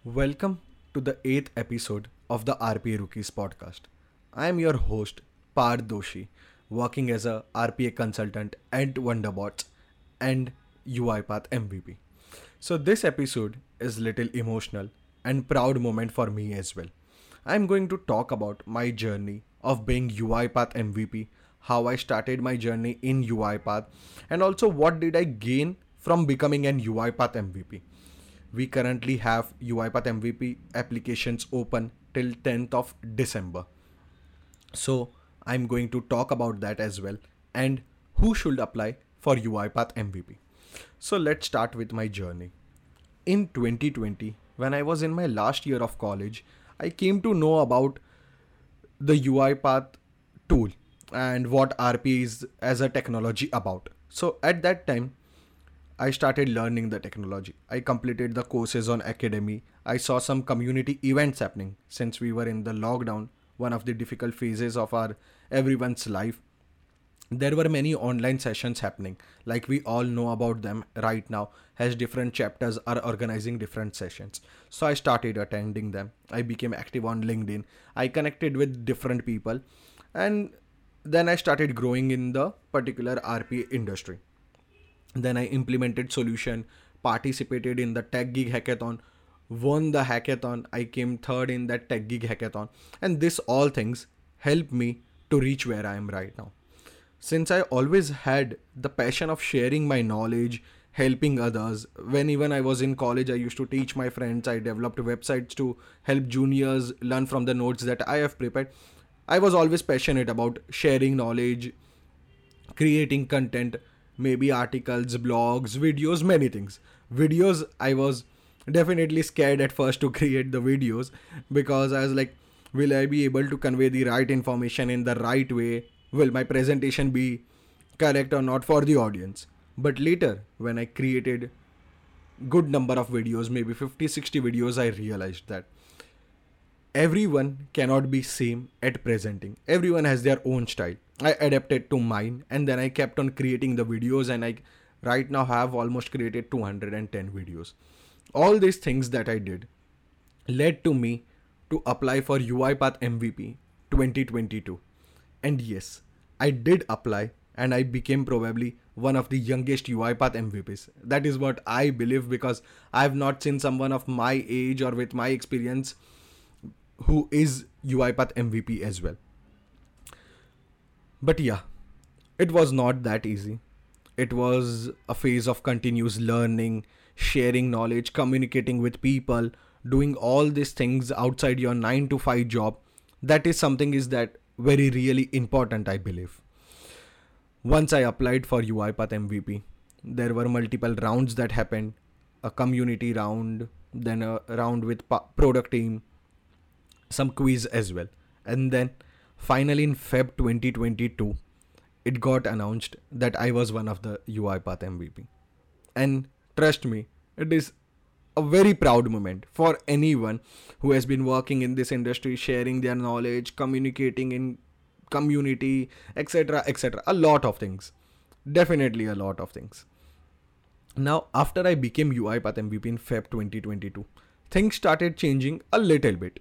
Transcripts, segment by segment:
Welcome to the 8th episode of the RPA Rookies podcast. I am your host, Parth Doshi, working as a RPA consultant at Wonderbots and UiPath MVP. So this episode is little emotional and proud moment for me as well. I am going to talk about my journey of being UiPath MVP, how I started my journey in UiPath, and also what did I gain from becoming an UiPath MVP. We currently have UiPath MVP applications open till 10th of December. So I'm going to talk about that as well and who should apply for UiPath MVP. So let's start with my journey. In 2020, when I was in my last year of college, I came to know about the UiPath tool and what RP is as a technology about. So at that time, I started learning the technology. I completed the courses on Academy. I saw some community events happening since we were in the lockdown, one of the difficult phases of our everyone's life. There were many online sessions happening, like we all know about them right now, as different chapters are organizing different sessions. So I started attending them. I became active on LinkedIn. I connected with different people, and then I started growing in the particular RP industry. Then I implemented solution, participated in the Tech Gig Hackathon, won the hackathon. I came third in that Tech Gig Hackathon, and this all things helped me to reach where I am right now. Since I always had the passion of sharing my knowledge, helping others, when even I was in college, I used to teach my friends. I developed websites to help juniors learn from the notes that I have prepared. I was always passionate about sharing knowledge, creating content, maybe articles, blogs, videos, many things. Videos, I was definitely scared at first to create the videos because I was like, will I be able to convey the right information in the right way? Will my presentation be correct or not for the audience? But later, when I created good number of videos, maybe 50, 60 videos, I realized that everyone cannot be same at presenting. Everyone has their own style. I adapted to mine and then I kept on creating the videos, and I right now have almost created 210 videos. All these things that I did led to me to apply for UiPath MVP 2022. And yes, I did apply and I became probably one of the youngest UiPath MVPs. That is what I believe because I have not seen someone of my age or with my experience who is UiPath MVP as well. But yeah, it was not that easy. It was a phase of continuous learning, sharing knowledge, communicating with people, doing all these things outside your 9 to 5 job. That is something is that very really important, I believe. Once I applied for UiPath MVP, there were multiple rounds that happened. A community round, then a round with product team, some quiz as well. And then finally in Feb 2022, it got announced that I was one of the UiPath MVP. And trust me, it is a very proud moment for anyone who has been working in this industry, sharing their knowledge, communicating in community, etc. etc. A lot of things. Definitely a lot of things. Now, after I became UiPath MVP in Feb 2022, things started changing a little bit.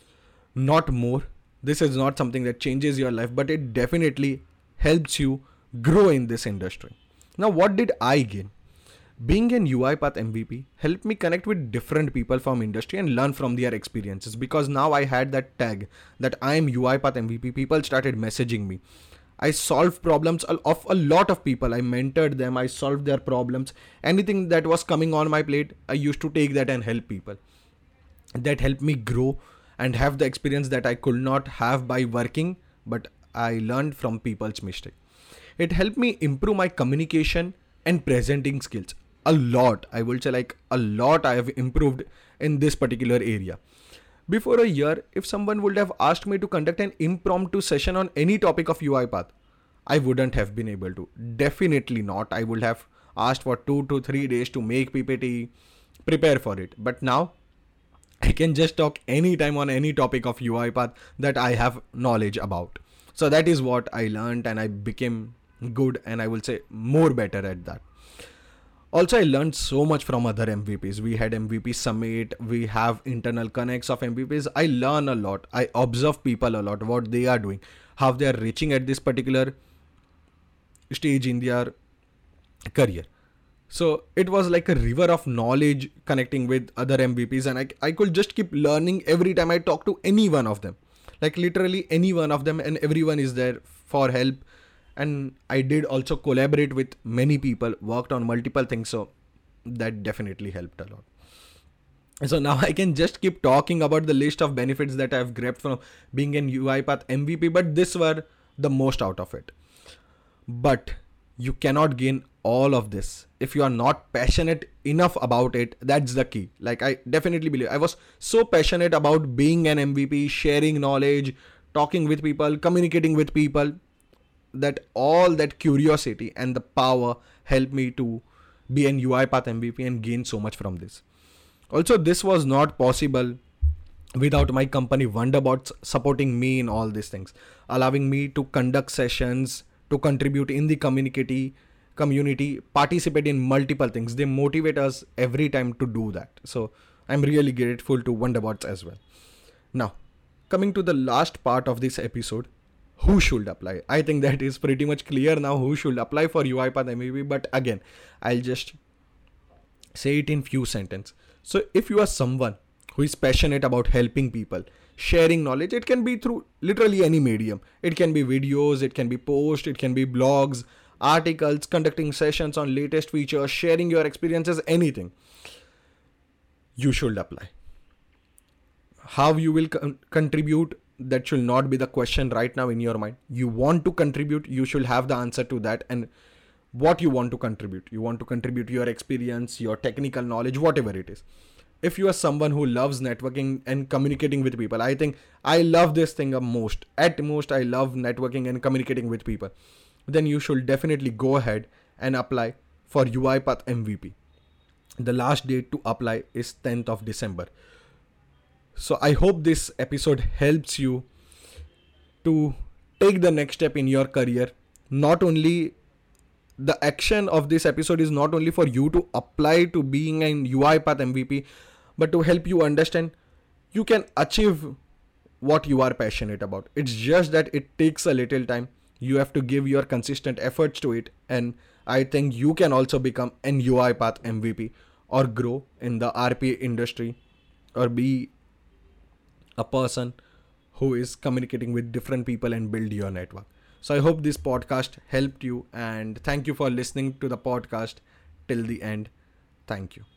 Not more. This is not something that changes your life, but it definitely helps you grow in this industry. Now, what did I gain? Being an UiPath MVP helped me connect with different people from industry and learn from their experiences, because now I had that tag that I am UiPath MVP. People started messaging me. I solved problems of a lot of people. I mentored them. I solved their problems. Anything that was coming on my plate, I used to take that and help people. That helped me grow and have the experience that I could not have by working, but I learned from people's mistake. It helped me improve my communication and presenting skills a lot. I will say like a lot I have improved in this particular area. Before a year, if someone would have asked me to conduct an impromptu session on any topic of UiPath, I wouldn't have been able to. Definitely not. I would have asked for 2 to 3 days to make PPT, prepare for it. But now I can just talk anytime on any topic of UiPath that I have knowledge about. So that is what I learned and I became good, and I will say more better at that. Also, I learned so much from other MVPs. We had MVP Summit, we have internal connects of MVPs. I learn a lot. I observe people a lot, what they are doing, how they are reaching at this particular stage in their career. So it was like a river of knowledge connecting with other MVPs, and I could just keep learning every time I talk to any one of them. Like literally any one of them, and everyone is there for help. And I did also collaborate with many people, worked on multiple things, so that definitely helped a lot. So now I can just keep talking about the list of benefits that I've grabbed from being an UiPath MVP, but this were the most out of it. But you cannot gain all of this if you are not passionate enough about it. That's the key. Like, I definitely believe I was so passionate about being an MVP, sharing knowledge, talking with people, communicating with people, that all that curiosity and the power helped me to be an UiPath MVP and gain so much from this. Also, this was not possible without my company Wonderbots supporting me in all these things, allowing me to conduct sessions, to contribute in the community, participate in multiple things. They motivate us every time to do that. So I'm really grateful to Wonderbots as well. Now, coming to the last part of this episode, who should apply? I think that is pretty much clear now who should apply for UiPath MVP, but again, I'll just say it in few sentences. So if you are someone who is passionate about helping people, sharing knowledge, it can be through literally any medium. It can be videos, it can be posts, it can be blogs, articles, conducting sessions on latest features, sharing your experiences, anything. You should apply. How you will contribute, that should not be the question right now in your mind. You want to contribute, you should have the answer to that. And what you want to contribute, you want to contribute your experience, your technical knowledge, whatever it is. If you are someone who loves networking and communicating with people, I think I love this thing most. At most, I love networking and communicating with people. Then you should definitely go ahead and apply for UiPath MVP. The last date to apply is 10th of December. So I hope this episode helps you to take the next step in your career. Not only the action of this episode is not only for you to apply to being an UiPath MVP, but to help you understand you can achieve what you are passionate about. It's just that it takes a little time. You have to give your consistent efforts to it. And I think you can also become an UiPath MVP or grow in the RPA industry or be a person who is communicating with different people and build your network. So I hope this podcast helped you, and thank you for listening to the podcast till the end. Thank you.